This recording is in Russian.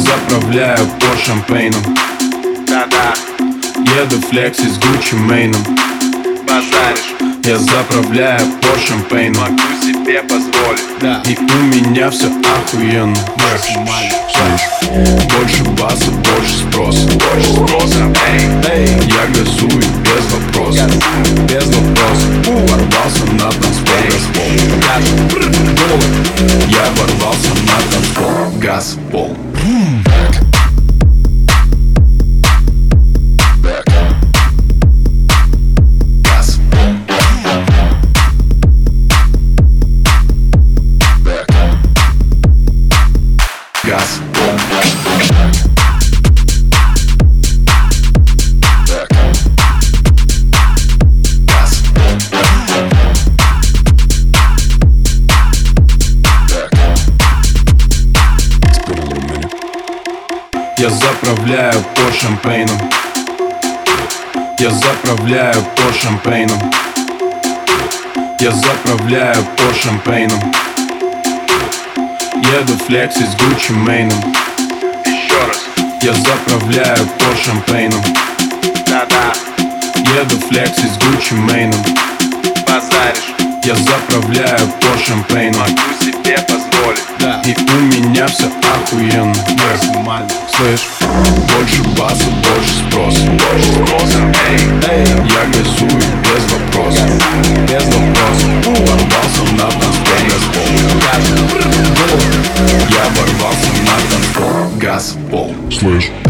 заправляю по шампейну. Да-да, еду флекси с Гуччи Мэйном. базаришь, Я заправляю по шампейну. могу себе позволить. И у меня все охуенно. Больше баса, больше спроса. Больше спроса, эй, Я газую без вопросов. Ворвался на танцпол. Я ворвался на танцпол. Газ пол. Газ. Газ. Я заправляю по шампейну. Я заправляю по шампейну. Я заправляю по шампейну. Еду флекси с Гуччи Мэйном. еще раз, Я заправляю по шампейну. да-да, Еду флекси с Гуччи Мэйном. базаришь, Я заправляю по шампейну. могу себе позволить. И у меня все охуенно. Слышь, больше баса, больше спроса. Больше спроса, эй, Я газую без вопросов. Ворвался на танцпол. Я ворвался на танцпол. Газ пол. Слышь.